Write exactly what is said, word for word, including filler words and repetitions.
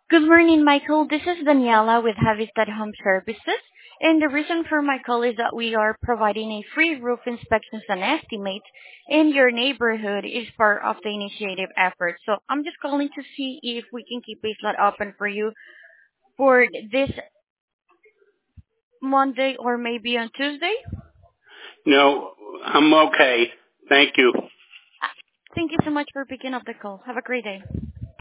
Good morning, Michael. This is Daniela with Habitat Home Services. And the reason for my call is that we are providing a free roof inspections and estimates in your neighborhood is part of the initiative effort. So I'm just calling to see if we can keep a slot open for you for this Monday or maybe on Tuesday. No, I'm okay. Thank you. Thank you so much for picking up the call. Have a great day.